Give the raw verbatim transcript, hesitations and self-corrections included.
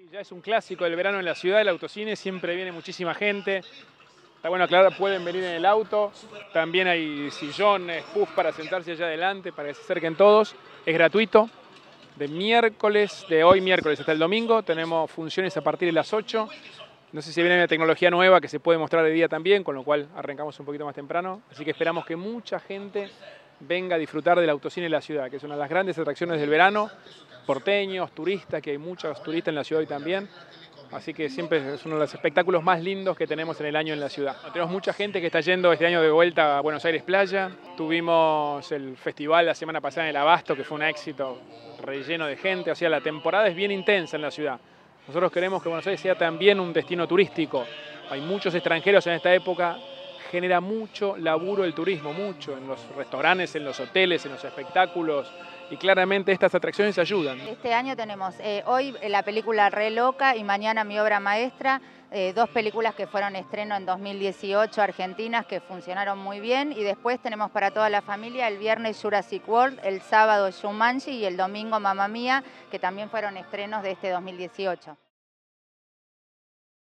Ya es un clásico del verano en la ciudad, el autocine, siempre viene muchísima gente. Está bueno aclarar, pueden venir en el auto, también hay sillones, puff para sentarse allá adelante, para que se acerquen todos. Es gratuito, de miércoles, de hoy miércoles hasta el domingo, tenemos funciones a partir de las ocho. No sé si viene una tecnología nueva que se puede mostrar de día también, con lo cual arrancamos un poquito más temprano. Así que esperamos que mucha gente venga a disfrutar del autocine en la ciudad, que es una de las grandes atracciones del verano. Porteños, turistas, que hay muchos turistas en la ciudad hoy también. Así que siempre es uno de los espectáculos más lindos que tenemos en el año en la ciudad. Tenemos mucha gente que está yendo este año de vuelta a Buenos Aires Playa. Tuvimos el festival la semana pasada en el Abasto, que fue un éxito relleno de gente. O sea, la temporada es bien intensa en la ciudad. Nosotros queremos que Buenos Aires sea también un destino turístico. Hay muchos extranjeros en esta época. Genera mucho laburo el turismo, mucho, en los restaurantes, en los hoteles, en los espectáculos, y claramente estas atracciones ayudan. Este año tenemos eh, hoy la película Re Loca y mañana Mi Obra Maestra, eh, dos películas que fueron estreno en dos mil dieciocho, argentinas, que funcionaron muy bien, y después tenemos para toda la familia el viernes Jurassic World, el sábado Jumanji y el domingo Mamma Mía, que también fueron estrenos de este dos mil dieciocho.